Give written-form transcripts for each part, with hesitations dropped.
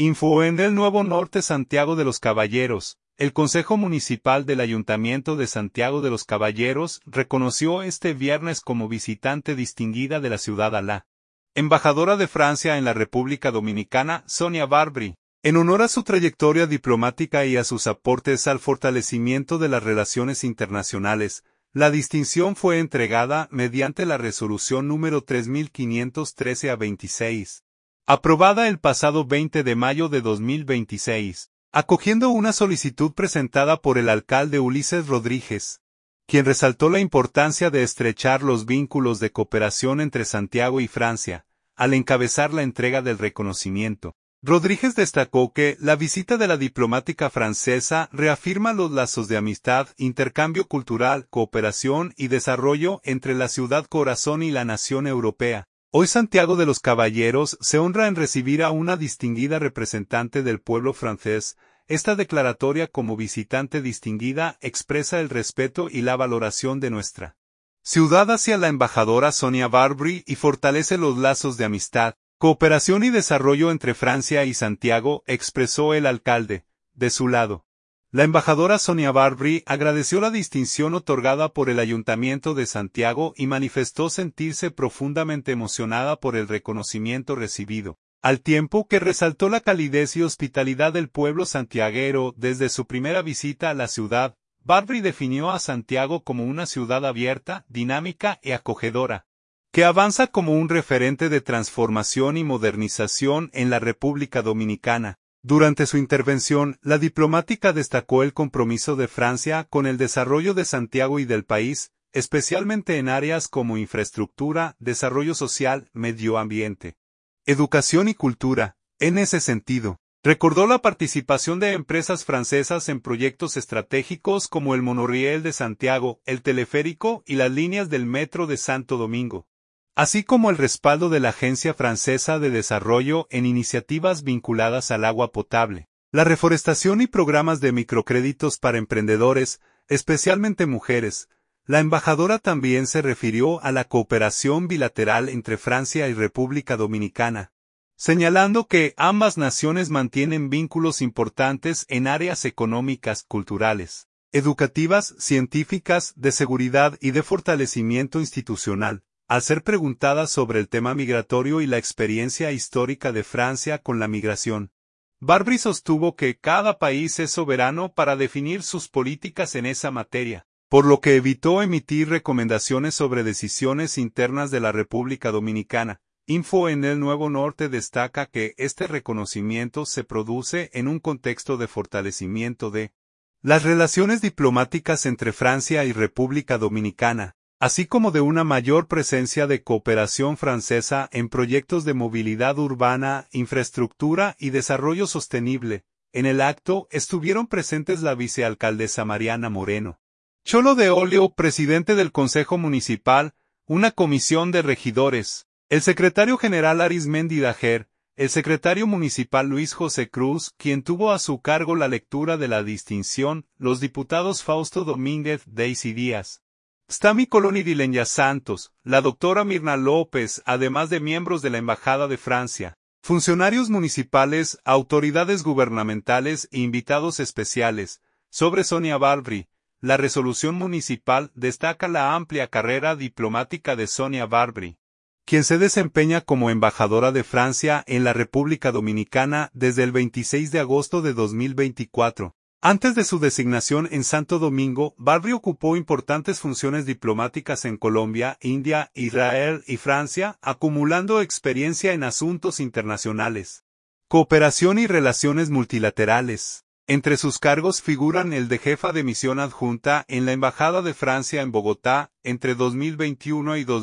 Info en el Nuevo Norte Santiago de los Caballeros. El Consejo Municipal del Ayuntamiento de Santiago de los Caballeros reconoció este viernes como visitante distinguida de la ciudad a la embajadora de Francia en la República Dominicana, Sonia Barbry. En honor a su trayectoria diplomática y a sus aportes al fortalecimiento de las relaciones internacionales, la distinción fue entregada mediante la resolución número 3513/26, aprobada el pasado 20 de mayo de 2026, acogiendo una solicitud presentada por el alcalde Ulises Rodríguez, quien resaltó la importancia de estrechar los vínculos de cooperación entre Santiago y Francia, al encabezar la entrega del reconocimiento. Rodríguez destacó que la visita de la diplomática francesa reafirma los lazos de amistad, intercambio cultural, cooperación y desarrollo entre la ciudad corazón y la nación europea. Hoy Santiago de los Caballeros se honra en recibir a una distinguida representante del pueblo francés. Esta declaratoria como visitante distinguida expresa el respeto y la valoración de nuestra ciudad hacia la embajadora Sonia Barbry y fortalece los lazos de amistad, cooperación y desarrollo entre Francia y Santiago, expresó el alcalde. De su lado, la embajadora Sonia Barbry agradeció la distinción otorgada por el Ayuntamiento de Santiago y manifestó sentirse profundamente emocionada por el reconocimiento recibido, al tiempo que resaltó la calidez y hospitalidad del pueblo santiaguero desde su primera visita a la ciudad. Barbry definió a Santiago como una ciudad abierta, dinámica y acogedora, que avanza como un referente de transformación y modernización en la República Dominicana. Durante su intervención, la diplomática destacó el compromiso de Francia con el desarrollo de Santiago y del país, especialmente en áreas como infraestructura, desarrollo social, medio ambiente, educación y cultura. En ese sentido, recordó la participación de empresas francesas en proyectos estratégicos como el monorriel de Santiago, el teleférico y las líneas del metro de Santo Domingo, así como el respaldo de la Agencia Francesa de Desarrollo en iniciativas vinculadas al agua potable, la reforestación y programas de microcréditos para emprendedores, especialmente mujeres. La embajadora también se refirió a la cooperación bilateral entre Francia y República Dominicana, señalando que ambas naciones mantienen vínculos importantes en áreas económicas, culturales, educativas, científicas, de seguridad y de fortalecimiento institucional. Al ser preguntada sobre el tema migratorio y la experiencia histórica de Francia con la migración, Barbry sostuvo que cada país es soberano para definir sus políticas en esa materia, por lo que evitó emitir recomendaciones sobre decisiones internas de la República Dominicana. Info en el Nuevo Norte destaca que este reconocimiento se produce en un contexto de fortalecimiento de las relaciones diplomáticas entre Francia y República Dominicana, así como de una mayor presencia de cooperación francesa en proyectos de movilidad urbana, infraestructura y desarrollo sostenible. En el acto estuvieron presentes la vicealcaldesa Mariana Moreno Cholo de Olio, presidente del Consejo Municipal, una comisión de regidores, el secretario general Arismendi Dajer, el secretario municipal Luis José Cruz, quien tuvo a su cargo la lectura de la distinción, los diputados Fausto Domínguez, Daisy Díaz, Stami Colón y Dilenya Santos, la doctora Mirna López, además de miembros de la Embajada de Francia, funcionarios municipales, autoridades gubernamentales e invitados especiales. Sobre Sonia Barbry, la resolución municipal destaca la amplia carrera diplomática de Sonia Barbry, quien se desempeña como embajadora de Francia en la República Dominicana desde el 26 de agosto de 2024. Antes de su designación en Santo Domingo, Barbry ocupó importantes funciones diplomáticas en Colombia, India, Israel y Francia, acumulando experiencia en asuntos internacionales, cooperación y relaciones multilaterales. Entre sus cargos figuran el de jefa de misión adjunta en la Embajada de Francia en Bogotá entre 2021 y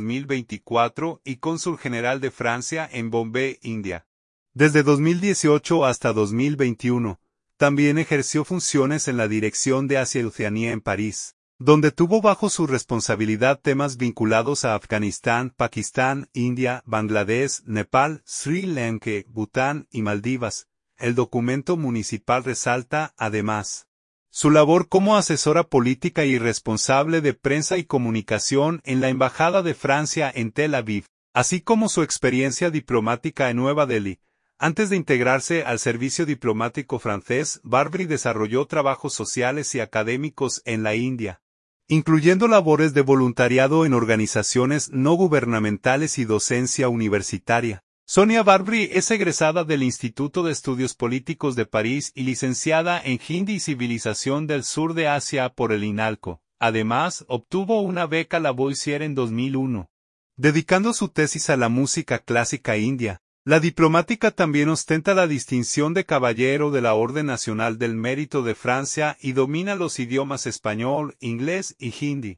2024 y cónsul general de Francia en Bombay, India, desde 2018 hasta 2021. También ejerció funciones en la Dirección de Asia y Oceanía en París, donde tuvo bajo su responsabilidad temas vinculados a Afganistán, Pakistán, India, Bangladesh, Nepal, Sri Lanka, Bután y Maldivas. El documento municipal resalta, además, su labor como asesora política y responsable de prensa y comunicación en la Embajada de Francia en Tel Aviv, así como su experiencia diplomática en Nueva Delhi. Antes de integrarse al servicio diplomático francés, Barbry desarrolló trabajos sociales y académicos en la India, incluyendo labores de voluntariado en organizaciones no gubernamentales y docencia universitaria. Sonia Barbry es egresada del Instituto de Estudios Políticos de París y licenciada en Hindi y Civilización del Sur de Asia por el INALCO. Además, obtuvo una beca Lavoisier en 2001. Dedicando su tesis a la música clásica india, la diplomática también ostenta la distinción de Caballero de la Orden Nacional del Mérito de Francia y domina los idiomas español, inglés y hindi.